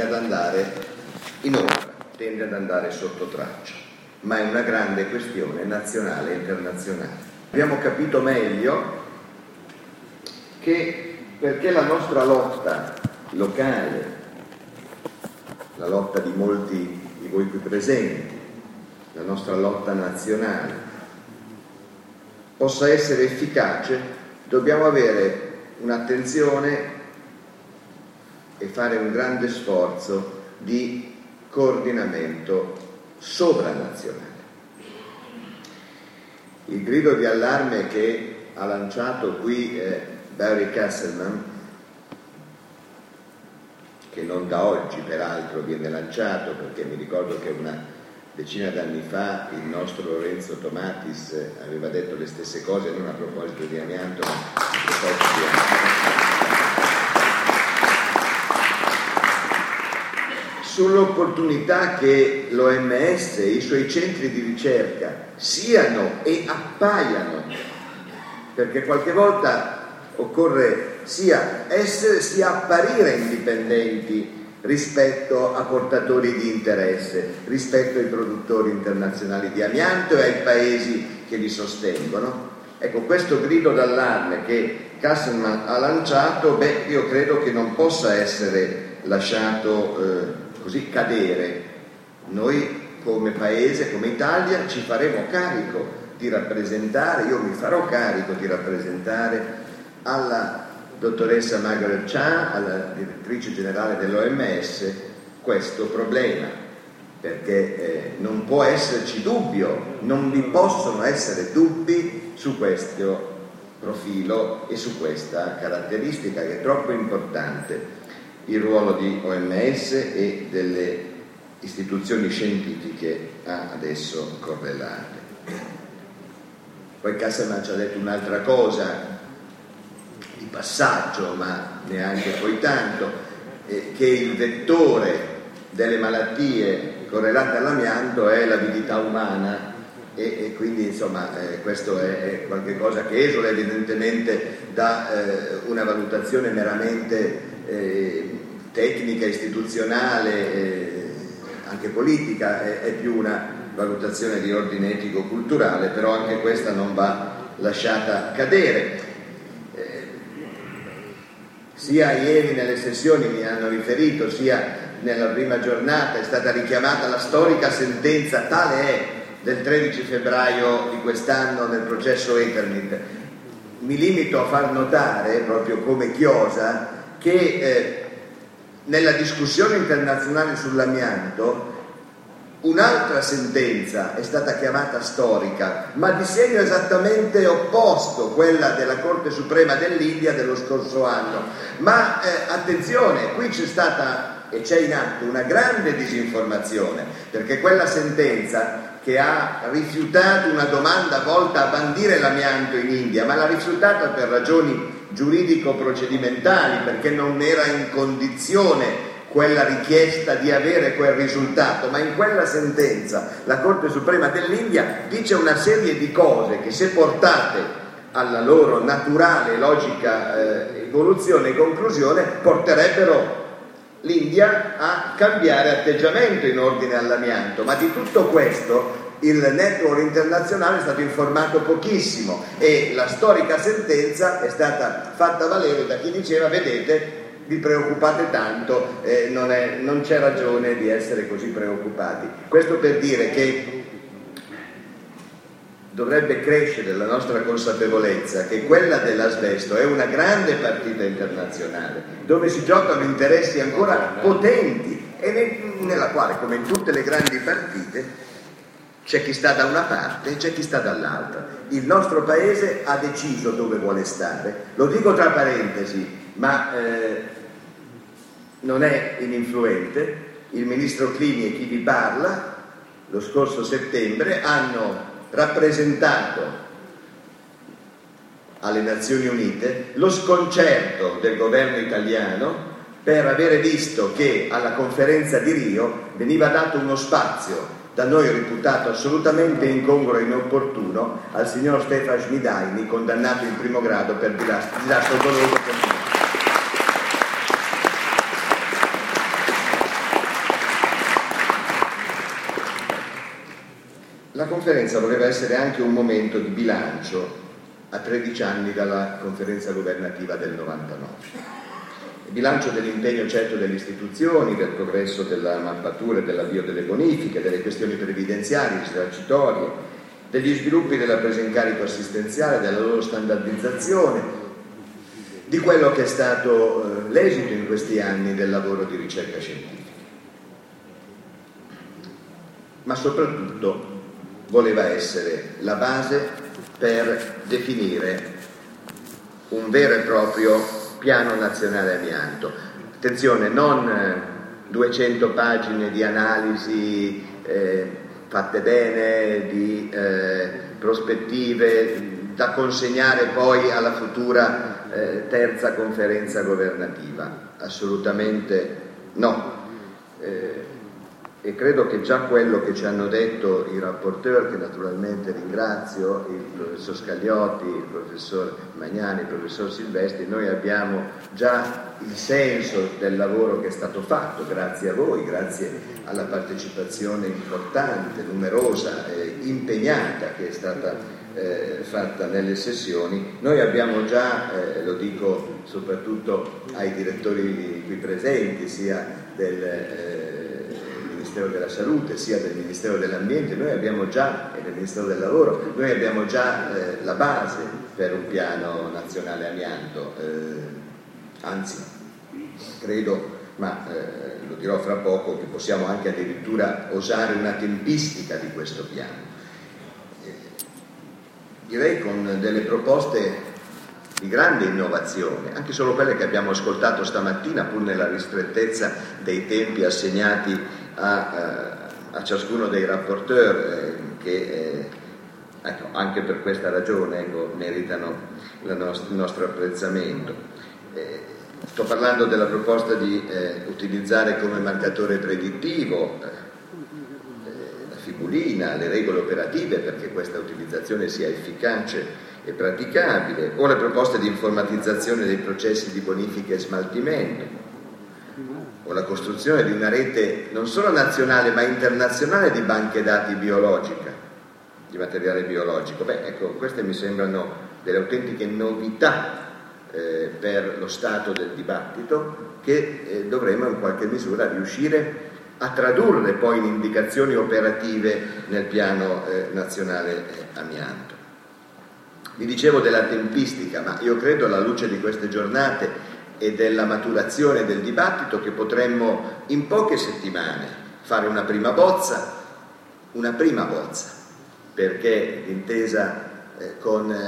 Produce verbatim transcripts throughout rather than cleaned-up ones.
ad andare in ombra, tende ad andare sotto traccia, ma è una grande questione nazionale e internazionale. Abbiamo capito meglio che perché la nostra lotta locale, la lotta di molti di voi qui presenti, la nostra lotta nazionale, possa essere efficace, dobbiamo avere un'attenzione e fare un grande sforzo di coordinamento sovranazionale. Il grido di allarme che ha lanciato qui eh, Barry Castleman, che non da oggi peraltro viene lanciato, perché mi ricordo che una decina d'anni fa il nostro Lorenzo Tomatis aveva detto le stesse cose, non a proposito di amianto, ma a proposito di amianto. Sull'opportunità che l'O M S e i suoi centri di ricerca siano e appaiano, perché qualche volta occorre sia essere sia apparire indipendenti rispetto a portatori di interesse, rispetto ai produttori internazionali di amianto e ai paesi che li sostengono. Ecco, questo grido d'allarme che Castleman ha lanciato, beh, io credo che non possa essere lasciato eh, così cadere. Noi come paese, come Italia, ci faremo carico di rappresentare, io mi farò carico di rappresentare alla dottoressa Margaret Chan, alla direttrice generale dell'O M S, questo problema, perché eh, non può esserci dubbio, non vi possono essere dubbi su questo profilo e su questa caratteristica che è troppo importante, il ruolo di O M S e delle istituzioni scientifiche ad esso correlate. Poi Castleman ci ha detto un'altra cosa di passaggio, ma neanche poi tanto, eh, che il vettore delle malattie correlate all'amianto è l'avidità umana e, e quindi insomma eh, questo è, è qualche cosa che esula evidentemente da eh, una valutazione meramente eh, tecnica, istituzionale, eh, anche politica, è, è più una valutazione di ordine etico-culturale, però anche questa non va lasciata cadere. Sia ieri nelle sessioni mi hanno riferito, sia nella prima giornata è stata richiamata la storica sentenza, tale è, del tredici febbraio di quest'anno nel processo Eternit. Mi limito a far notare, proprio come chiosa, che eh, nella discussione internazionale sull'amianto un'altra sentenza è stata chiamata storica, ma di segno esattamente opposto, quella della Corte Suprema dell'India dello scorso anno. Ma eh, attenzione, qui c'è stata e c'è in atto una grande disinformazione, perché quella sentenza che ha rifiutato una domanda volta a bandire l'amianto in India, ma l'ha rifiutata per ragioni giuridico-procedimentali, perché non era in condizione quella richiesta di avere quel risultato, ma in quella sentenza la Corte Suprema dell'India dice una serie di cose che, se portate alla loro naturale e logica eh, evoluzione e conclusione, porterebbero l'India a cambiare atteggiamento in ordine all'amianto. Ma di tutto questo il network internazionale è stato informato pochissimo e la storica sentenza è stata fatta valere da chi diceva: vedete, vi preoccupate tanto, eh, non, è, non c'è ragione di essere così preoccupati. Questo per dire che dovrebbe crescere la nostra consapevolezza che quella dell'asbesto è una grande partita internazionale, dove si giocano interessi ancora potenti e ne, nella quale, come in tutte le grandi partite, c'è chi sta da una parte e c'è chi sta dall'altra. Il nostro paese ha deciso dove vuole stare, lo dico tra parentesi, ma eh, non è ininfluente. Il ministro Clini e chi vi parla lo scorso settembre hanno rappresentato alle Nazioni Unite lo sconcerto del governo italiano per avere visto che alla conferenza di Rio veniva dato uno spazio da noi reputato assolutamente incongruo e inopportuno al signor Stefan Schmidaini, condannato in primo grado per disastro doloso. La conferenza voleva essere anche un momento di bilancio a tredici anni dalla conferenza governativa del novantanove. Il bilancio dell'impegno certo delle istituzioni, del progresso della mappatura e dell'avvio delle bonifiche, delle questioni previdenziali, risarcitorie, degli sviluppi della presa in carico assistenziale, della loro standardizzazione, di quello che è stato eh, l'esito in questi anni del lavoro di ricerca scientifica. Ma soprattutto voleva essere la base per definire un vero e proprio piano nazionale amianto. Attenzione, non duecento pagine di analisi eh, fatte bene, di eh, prospettive da consegnare poi alla futura eh, terza conferenza governativa. Assolutamente no. Eh, E credo che già quello che ci hanno detto i rapporteur, che naturalmente ringrazio, il professor Scagliotti, il professor Magnani, il professor Silvestri, noi abbiamo già il senso del lavoro che è stato fatto, grazie a voi, grazie alla partecipazione importante, numerosa, eh, impegnata che è stata eh, fatta nelle sessioni. Noi abbiamo già, eh, lo dico soprattutto ai direttori qui presenti, sia del eh, Ministero della Salute sia del Ministero dell'Ambiente, noi abbiamo già, e del Ministero del Lavoro, noi abbiamo già eh, la base per un piano nazionale amianto, eh, anzi credo, ma eh, lo dirò fra poco, che possiamo anche addirittura osare una tempistica di questo piano. Eh, direi con delle proposte di grande innovazione, anche solo quelle che abbiamo ascoltato stamattina, pur nella ristrettezza dei tempi assegnati a, a ciascuno dei rapporteur, eh, che eh, ecco, anche per questa ragione ecco, meritano la nost- il nostro apprezzamento. Eh, sto parlando della proposta di eh, utilizzare come marcatore predittivo eh, la fibulina, le regole operative perché questa utilizzazione sia efficace e praticabile, o le proposte di informatizzazione dei processi di bonifica e smaltimento, o la costruzione di una rete non solo nazionale ma internazionale di banche dati biologica, di materiale biologico. Beh, ecco, queste mi sembrano delle autentiche novità eh, per lo stato del dibattito che eh, dovremo in qualche misura riuscire a tradurre poi in indicazioni operative nel piano eh, nazionale eh, amianto. Vi dicevo della tempistica, ma io credo alla luce di queste giornate e della maturazione del dibattito che potremmo in poche settimane fare una prima bozza, una prima bozza, perché d'intesa eh, con eh,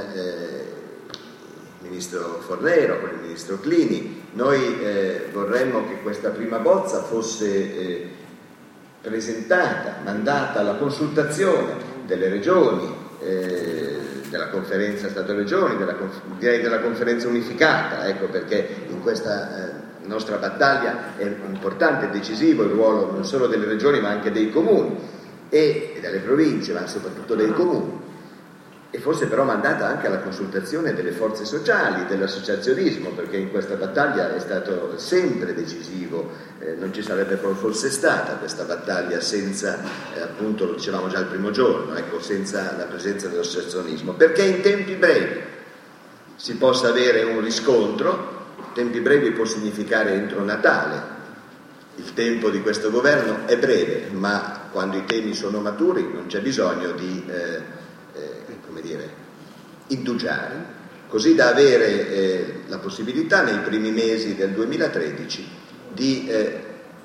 il ministro Fornero, con il ministro Clini, noi eh, vorremmo che questa prima bozza fosse eh, presentata, mandata alla consultazione delle regioni, eh, della conferenza Stato-Regioni, della, direi della conferenza unificata, ecco perché in questa eh, nostra battaglia è importante e decisivo il ruolo non solo delle regioni ma anche dei comuni e, e delle province, ma soprattutto dei comuni, e forse però mandata anche alla consultazione delle forze sociali, dell'associazionismo, perché in questa battaglia è stato sempre decisivo, eh, non ci sarebbe forse stata questa battaglia senza, eh, appunto lo dicevamo già il primo giorno, ecco, senza la presenza dell'associazionismo, perché in tempi brevi si possa avere un riscontro. Tempi brevi può significare entro Natale, il tempo di questo governo è breve, ma quando i temi sono maturi non c'è bisogno di eh, come dire, indugiare, così da avere eh, la possibilità nei primi mesi del duemilatredici di eh,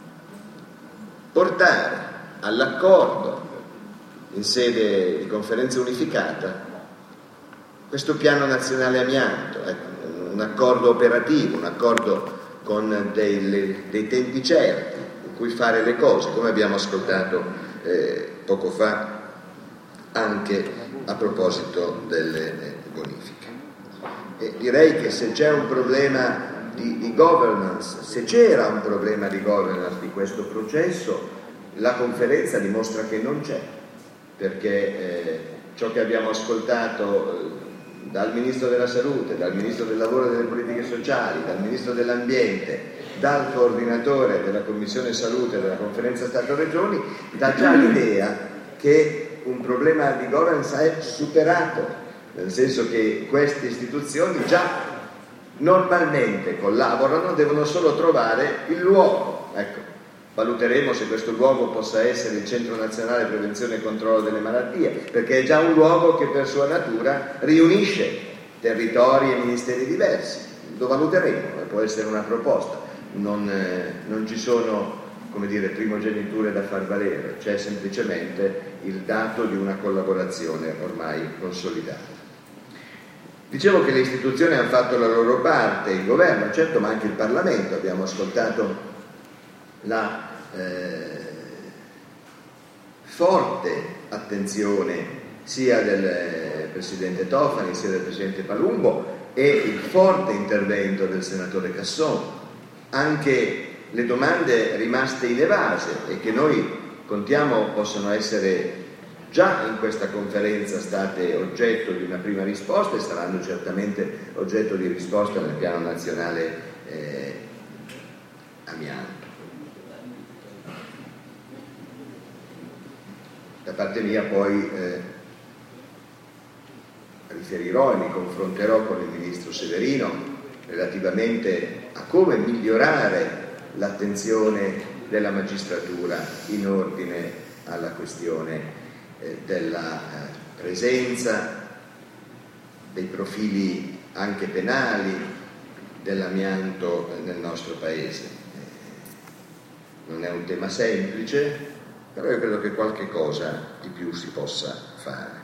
portare all'accordo in sede di conferenza unificata questo piano nazionale amianto, ecco, un accordo operativo, un accordo con dei, dei tempi certi in cui fare le cose, come abbiamo ascoltato eh, poco fa anche a proposito delle bonifiche. E direi che se c'è un problema di, di governance, se c'era un problema di governance di questo processo, la conferenza dimostra che non c'è, perché eh, ciò che abbiamo ascoltato eh, dal Ministro della Salute, dal Ministro del Lavoro e delle Politiche Sociali, dal Ministro dell'Ambiente, dal coordinatore della Commissione Salute della Conferenza Stato-Regioni, dà già l'idea che un problema di governance è superato, nel senso che queste istituzioni già normalmente collaborano, devono solo trovare il luogo. Ecco, valuteremo se questo luogo possa essere il Centro Nazionale Prevenzione e Controllo delle Malattie, perché è già un luogo che per sua natura riunisce territori e ministeri diversi. Lo valuteremo, può essere una proposta, non, eh, non ci sono, come dire, primogeniture da far valere, c'è semplicemente il dato di una collaborazione ormai consolidata. Dicevo che le istituzioni hanno fatto la loro parte, il governo certo, ma anche il Parlamento. Abbiamo ascoltato la eh, forte attenzione sia del Presidente Tofani sia del Presidente Palumbo e il forte intervento del Senatore Casson, anche le domande rimaste inevase e che noi contiamo possano essere già in questa conferenza state oggetto di una prima risposta e saranno certamente oggetto di risposta nel piano nazionale eh, amianto. Da parte mia poi eh, riferirò e mi confronterò con il Ministro Severino relativamente a come migliorare l'attenzione della magistratura in ordine alla questione della presenza dei profili anche penali dell'amianto nel nostro Paese. Non è un tema semplice, però io credo che qualche cosa di più si possa fare.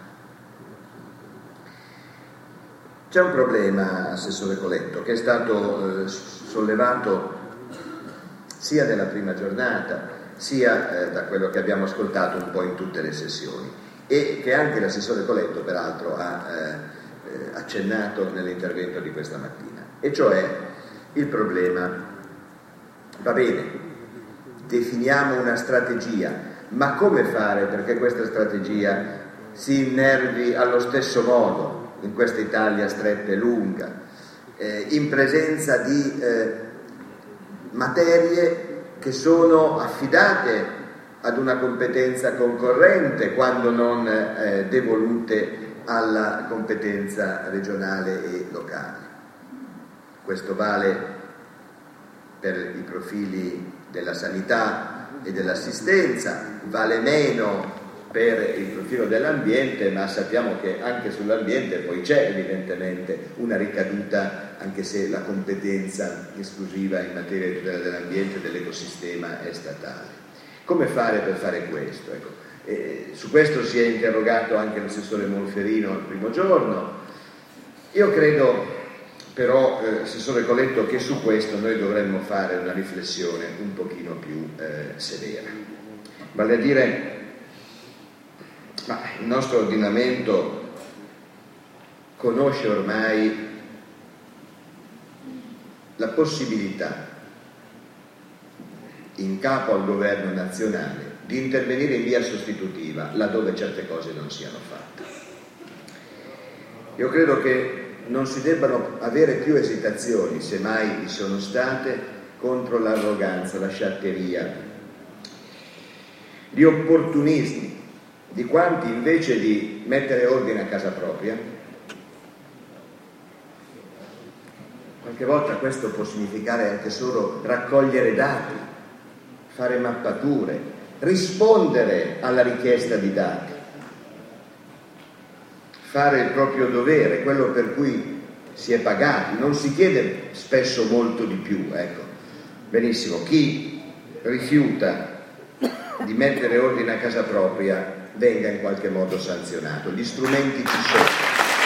C'è un problema, Assessore Coletto, che è stato eh, sollevato sia nella prima giornata sia eh, da quello che abbiamo ascoltato un po' in tutte le sessioni e che anche l'assessore Coletto peraltro ha eh, eh, accennato nell'intervento di questa mattina, e cioè il problema, va bene, definiamo una strategia, ma come fare perché questa strategia si innervi allo stesso modo in questa Italia stretta e lunga, eh, in presenza di eh, materie che sono affidate ad una competenza concorrente quando non eh, devolute alla competenza regionale e locale. Questo vale per i profili della sanità e dell'assistenza, vale meno per il profilo dell'ambiente, ma sappiamo che anche sull'ambiente poi c'è evidentemente una ricaduta, anche se la competenza esclusiva in materia di tutela dell'ambiente e dell'ecosistema è statale. Come fare per fare questo? Ecco, eh, su questo si è interrogato anche l'assessore Monferino il primo giorno. Io credo però, eh, assessore Coletto, che su questo noi dovremmo fare una riflessione un pochino più eh, severa. Vale a dire, ma il nostro ordinamento conosce ormai la possibilità in capo al governo nazionale di intervenire in via sostitutiva laddove certe cose non siano fatte. Io credo che non si debbano avere più esitazioni, se mai vi sono state, contro l'arroganza, la sciatteria, gli opportunismi di quanti invece di mettere ordine a casa propria, qualche volta questo può significare anche solo raccogliere dati, fare mappature, rispondere alla richiesta di dati, fare il proprio dovere, quello per cui si è pagati. Non si chiede spesso molto di più, ecco. Benissimo, chi rifiuta di mettere ordine a casa propria venga in qualche modo sanzionato. Gli strumenti ci sono.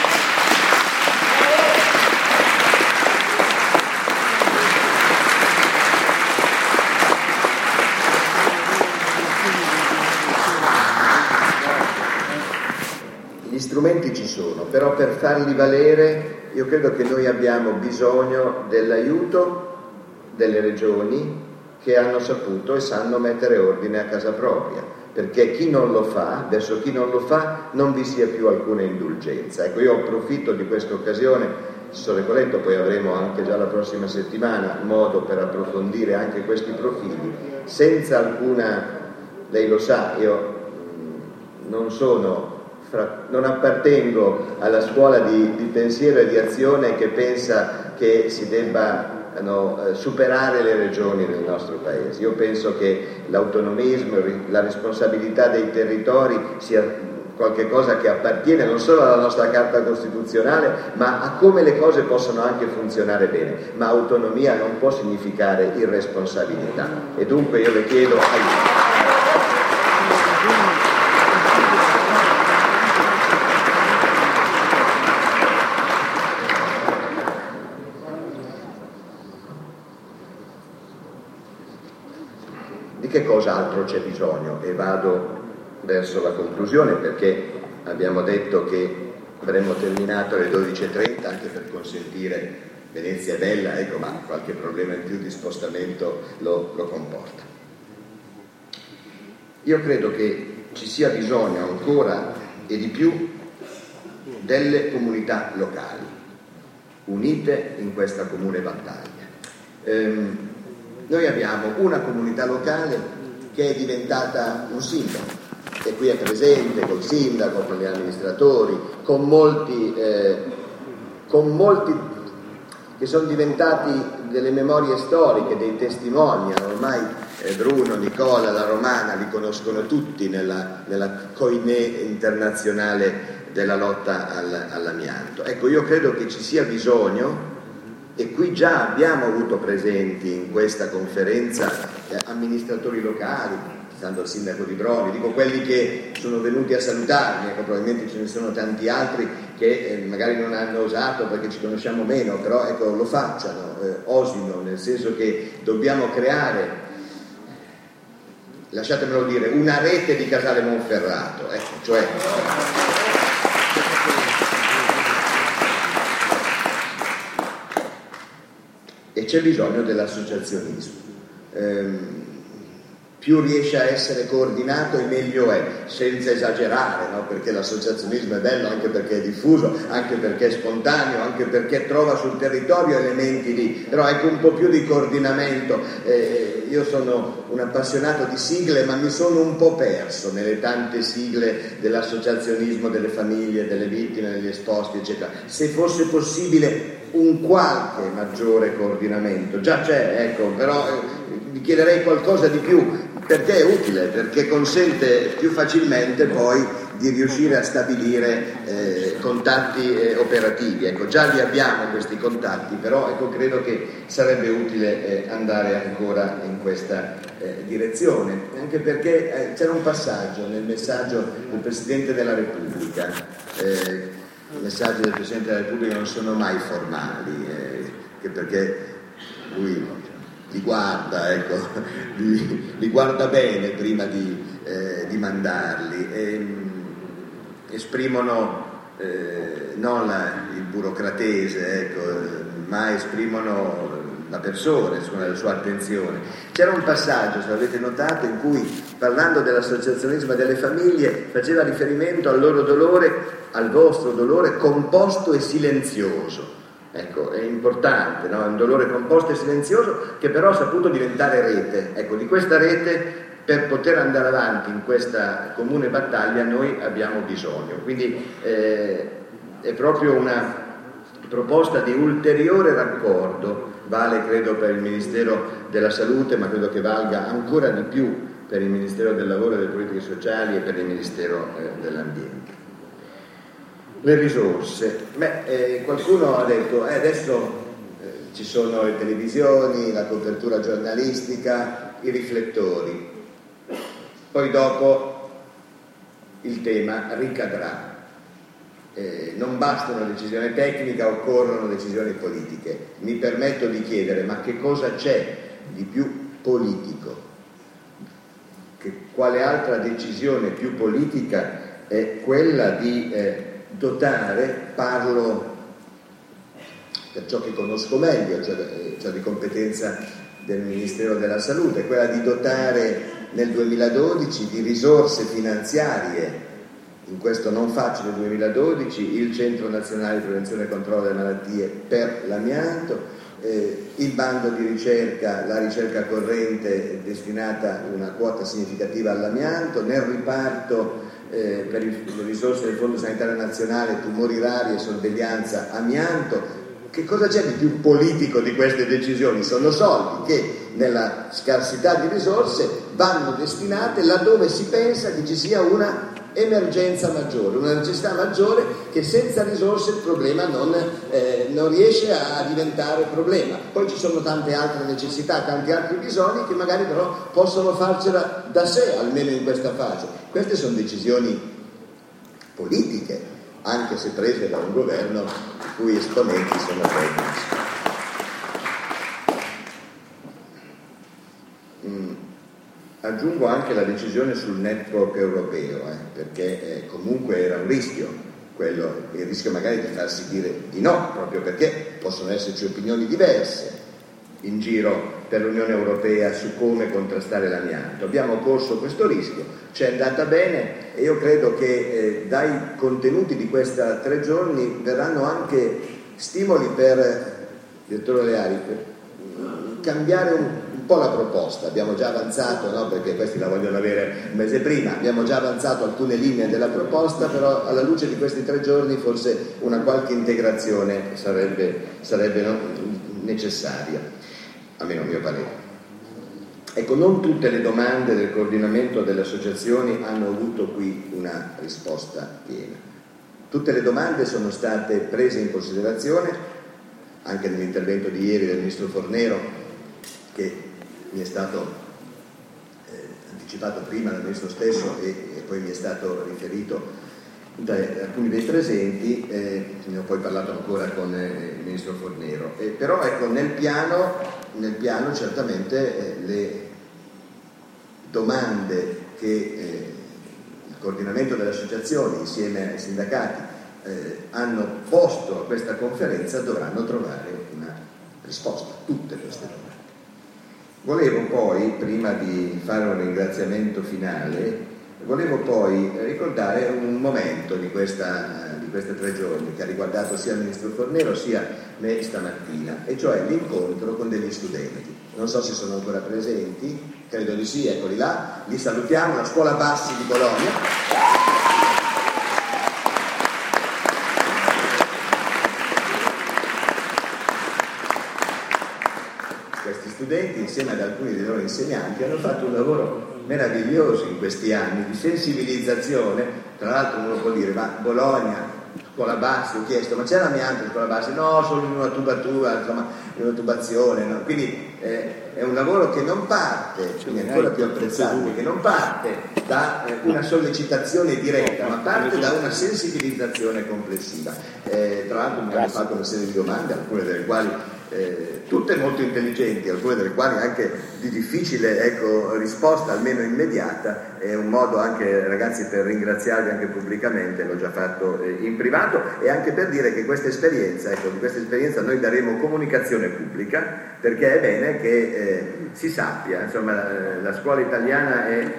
Gli strumenti ci sono, però per farli valere io credo che noi abbiamo bisogno dell'aiuto delle regioni che hanno saputo e sanno mettere ordine a casa propria, perché chi non lo fa, verso chi non lo fa, non vi sia più alcuna indulgenza. Ecco, io approfitto di questa occasione, Assessore Coletto, poi avremo anche già la prossima settimana modo per approfondire anche questi profili, senza alcuna, lei lo sa, io non sono fra, non appartengo alla scuola di, di pensiero e di azione che pensa che si debba no, superare le regioni nel nostro paese. Io penso che l'autonomismo, la responsabilità dei territori sia qualche cosa che appartiene non solo alla nostra Carta Costituzionale, ma a come le cose possono anche funzionare bene. Ma autonomia non può significare irresponsabilità, e dunque io le chiedo aiuto. Di che cosa altro c'è bisogno? E vado verso la conclusione, perché abbiamo detto che avremmo terminato alle dodici e trenta, anche per consentire, Venezia è bella, ecco, ma qualche problema in più di spostamento lo, lo comporta. Io credo che ci sia bisogno ancora e di più delle comunità locali unite in questa comune battaglia. Ehm, noi abbiamo una comunità locale che è diventata un simbolo, che qui è presente col sindaco, con gli amministratori, con molti, eh, con molti che sono diventati delle memorie storiche, dei testimoni. Ormai eh, Bruno, Nicola, la Romana li conoscono tutti nella, nella coinè internazionale della lotta al, all'amianto. Ecco, io credo che ci sia bisogno, e qui già abbiamo avuto presenti in questa conferenza eh, amministratori locali, stando al sindaco Di Broglie, dico quelli che sono venuti a salutarmi, ecco, probabilmente ce ne sono tanti altri che eh, magari non hanno osato perché ci conosciamo meno, però ecco, lo facciano, eh, osino, nel senso che dobbiamo creare, lasciatemelo dire, una rete di Casale Monferrato, ecco, cioè e c'è bisogno dell'associazionismo. Ehm, più riesce a essere coordinato e meglio è, senza esagerare, no? Perché l'associazionismo è bello anche perché è diffuso, anche perché è spontaneo, anche perché trova sul territorio elementi di, però ecco un po' più di coordinamento. Eh, io sono un appassionato di sigle, ma mi sono un po' perso nelle tante sigle dell'associazionismo, delle famiglie, delle vittime, degli esposti, eccetera. Se fosse possibile un qualche maggiore coordinamento, già c'è, ecco, però eh, vi chiederei qualcosa di più, perché è utile, perché consente più facilmente poi di riuscire a stabilire eh, contatti eh, operativi. Ecco, già li abbiamo questi contatti, però ecco, credo che sarebbe utile eh, andare ancora in questa eh, direzione, anche perché eh, c'era un passaggio nel messaggio del Presidente della Repubblica. Eh, i messaggi del Presidente della Repubblica non sono mai formali, eh, che perché lui li guarda, ecco, li, li guarda bene prima di, eh, di mandarli, e, mh, esprimono eh, non la, il burocratese, ecco, ma esprimono la persona, insomma, la sua attenzione. C'era un passaggio, se avete notato, in cui, parlando dell'associazionismo delle famiglie, faceva riferimento al loro dolore, al vostro dolore composto e silenzioso. Ecco, è importante, no? È un dolore composto e silenzioso che però ha saputo diventare rete. Ecco, di questa rete, per poter andare avanti in questa comune battaglia, noi abbiamo bisogno. Quindi eh, è proprio una proposta di ulteriore raccordo, vale credo per il Ministero della Salute, ma credo che valga ancora di più per il Ministero del Lavoro e delle Politiche Sociali e per il Ministero eh, dell'Ambiente. Le risorse. Beh, eh, qualcuno ha detto eh, adesso eh, ci sono le televisioni, la copertura giornalistica, i riflettori, poi dopo il tema ricadrà. Eh, non basta una decisione tecnica, occorrono decisioni politiche. Mi permetto di chiedere, ma che cosa c'è di più politico? Che, quale altra decisione più politica è quella di eh, dotare, parlo per ciò che conosco meglio, cioè, cioè di competenza del Ministero della Salute, quella di dotare nel duemiladodici di risorse finanziarie, in questo non facile duemiladodici, il Centro Nazionale di Prevenzione e Controllo delle Malattie per l'amianto, eh, il bando di ricerca, la ricerca corrente destinata una quota significativa all'amianto, nel riparto eh, per le risorse del Fondo Sanitario Nazionale, tumori rari e sorveglianza, amianto. Che cosa c'è di più politico di queste decisioni? Sono soldi che nella scarsità di risorse vanno destinate laddove si pensa che ci sia una emergenza maggiore, una necessità maggiore, che senza risorse il problema non, eh, non riesce a diventare problema. Poi ci sono tante altre necessità, tanti altri bisogni che magari però possono farcela da sé, almeno in questa fase. Queste sono decisioni politiche, anche se prese da un governo i cui esponenti sono tecnici. Mm. Aggiungo anche la decisione sul network europeo, eh, perché eh, comunque era un rischio, quello, il rischio magari di farsi dire di no, proprio perché possono esserci opinioni diverse in giro per l'Unione Europea su come contrastare l'amianto. Abbiamo corso questo rischio, ci è andata bene e io credo che eh, dai contenuti di questa tre giorni verranno anche stimoli per, direttore Leari, per cambiare un, un po' la proposta. Abbiamo già avanzato, no, perché questi la vogliono avere un mese prima, abbiamo già avanzato alcune linee della proposta, però alla luce di questi tre giorni forse una qualche integrazione sarebbe, sarebbe no, necessaria, almeno a mio parere. Ecco, non tutte le domande del coordinamento delle associazioni hanno avuto qui una risposta piena. Tutte le domande sono state prese in considerazione, anche nell'intervento di ieri del ministro Fornero, che mi è stato eh, anticipato prima dal ministro stesso e, e poi mi è stato riferito da alcuni dei presenti, eh, ne ho poi parlato ancora con eh, il ministro Fornero. Eh, però ecco, nel piano, nel piano certamente eh, le domande che eh, il coordinamento delle associazioni insieme ai sindacati eh, hanno posto a questa conferenza dovranno trovare una risposta, tutte queste domande. Volevo poi, prima di fare un ringraziamento finale, volevo poi ricordare un momento di, questa, di questi tre giorni che ha riguardato sia il ministro Fornero sia me stamattina, e cioè l'incontro con degli studenti. Non so se sono ancora presenti, credo di sì, eccoli là, li salutiamo, la Scuola Bassi di Bologna. Questi studenti, insieme ad alcuni dei loro insegnanti, hanno fatto un lavoro meraviglioso in questi anni di sensibilizzazione. Tra l'altro uno può dire, ma Bologna, Scuola Bassi, ho chiesto, ma c'è l'amianto in Scuola Bassi? No, solo in una tubatura, insomma, in una tubazione, no? Quindi eh, è un lavoro che non parte, quindi è ancora più apprezzabile, che non parte da eh, una sollecitazione diretta, ma parte da una sensibilizzazione complessiva. Eh, tra l'altro mi hanno fatto una serie di domande, alcune delle quali Eh, tutte molto intelligenti, alcune delle quali anche di difficile ecco, risposta, almeno immediata. È un modo anche, ragazzi, per ringraziarvi anche pubblicamente, l'ho già fatto eh, in privato, e anche per dire che questa esperienza, ecco, di questa esperienza noi daremo comunicazione pubblica, perché è bene che eh, si sappia, insomma, la scuola italiana è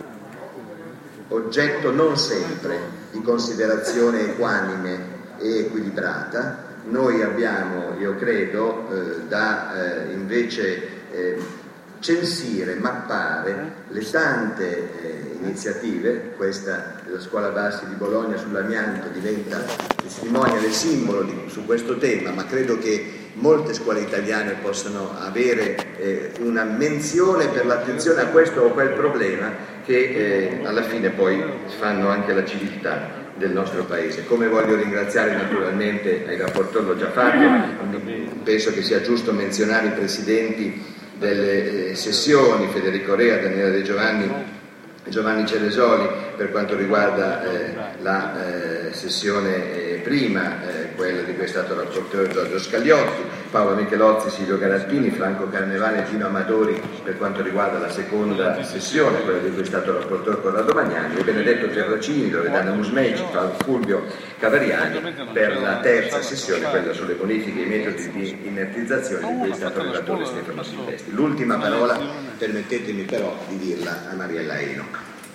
oggetto non sempre di considerazione equanime e equilibrata. Noi abbiamo, io credo, eh, da eh, invece eh, censire, mappare le tante eh, iniziative. Questa della Scuola Bassi di Bologna sull'amianto diventa testimonial e simbolo di, su questo tema, ma credo che molte scuole italiane possano avere eh, una menzione per l'attenzione a questo o quel problema, che eh, alla fine poi fanno anche la civiltà del nostro paese. Come voglio ringraziare naturalmente, ai rapportori l'ho già fatto, penso che sia giusto menzionare i presidenti delle sessioni, Federico Rea, Daniela De Giovanni, Giovanni Celesoli, per quanto riguarda eh, la eh, sessione eh, prima, eh, quella di cui è stato rapportore Giorgio Scagliotti, Paolo Michelozzi, Silvio Garattini, Franco Carnevale e Gino Amadori per quanto riguarda la seconda sessione, quella di cui è stato rapportore Corrado Magnani, e Benedetto Terracini, Loredana Musmeci, Fulvio Cavariani per la terza sessione, quella sulle bonifiche e i metodi di inertizzazione, di cui è stato relatore Stefano Silvestri. L'ultima parola, permettetemi però di dirla a Mariella Enoch.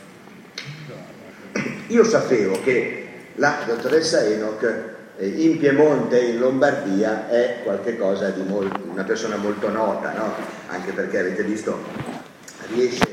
Io sapevo che la dottoressa Enoch eh, in Piemonte e in Lombardia è qualcosa di molto, una persona molto nota, no? Anche perché avete visto riesce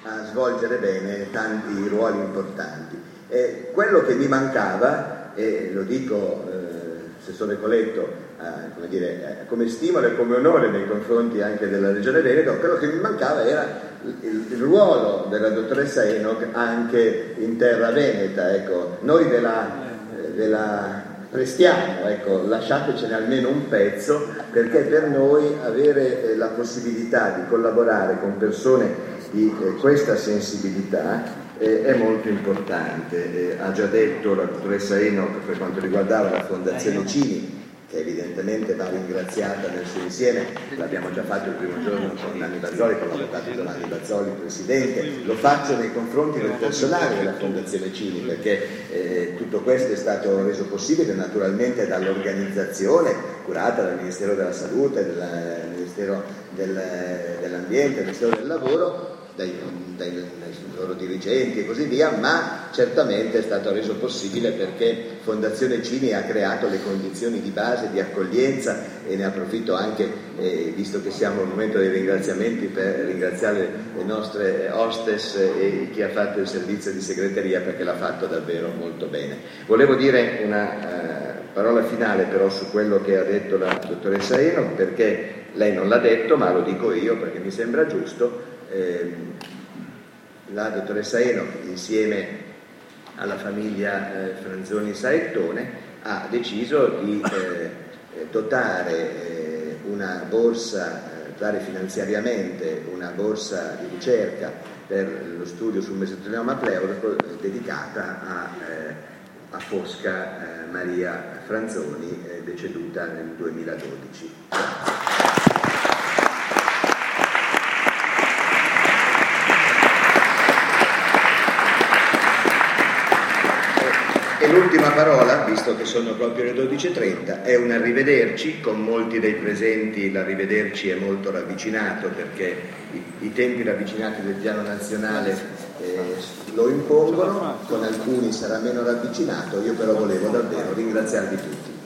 a svolgere bene tanti ruoli importanti. Eh, quello che mi mancava, e lo dico eh, Assessore Coletto, eh, come, dire, eh, come stimolo e come onore nei confronti anche della Regione Veneto, quello che mi mancava era il, il ruolo della dottoressa Enoch anche in terra veneta. Ecco, noi della, eh, della prestiamo, ecco, lasciatecene almeno un pezzo, perché per noi avere eh, la possibilità di collaborare con persone di eh, questa sensibilità eh, è molto importante. Eh, ha già detto la dottoressa Enoch per quanto riguardava la Fondazione Cini, che evidentemente va ringraziata nel suo insieme, l'abbiamo già fatto il primo giorno con Nanni Bazzoli, con l'avvocato Giovanni Bazzoli, presidente, lo faccio nei confronti del personale della Fondazione Cini, perché eh, tutto questo è stato reso possibile naturalmente dall'organizzazione curata dal Ministero della Salute, dal Ministero del, dell'Ambiente, del Ministero del Lavoro, Dai, dai, dai loro dirigenti e così via, ma certamente è stato reso possibile perché Fondazione Cini ha creato le condizioni di base di accoglienza, e ne approfitto anche, eh, visto che siamo al momento dei ringraziamenti, per ringraziare le nostre hostess e chi ha fatto il servizio di segreteria, perché l'ha fatto davvero molto bene. Volevo dire una eh, parola finale però su quello che ha detto la dottoressa Enoch, perché lei non l'ha detto, ma lo dico io perché mi sembra giusto. Eh, la dottoressa Enoch, insieme alla famiglia eh, Franzoni Saettone, ha deciso di eh, dotare eh, una borsa, eh, dare finanziariamente una borsa di ricerca per lo studio sul mesotelioma pleurico eh, dedicata a, eh, a Fosca eh, Maria Franzoni, eh, deceduta nel duemiladodici. E l'ultima parola, visto che sono proprio le dodici e trenta, è un arrivederci. Con molti dei presenti l'arrivederci è molto ravvicinato, perché i, i tempi ravvicinati del piano nazionale eh, lo impongono, con alcuni sarà meno ravvicinato. Io però volevo davvero ringraziarvi tutti.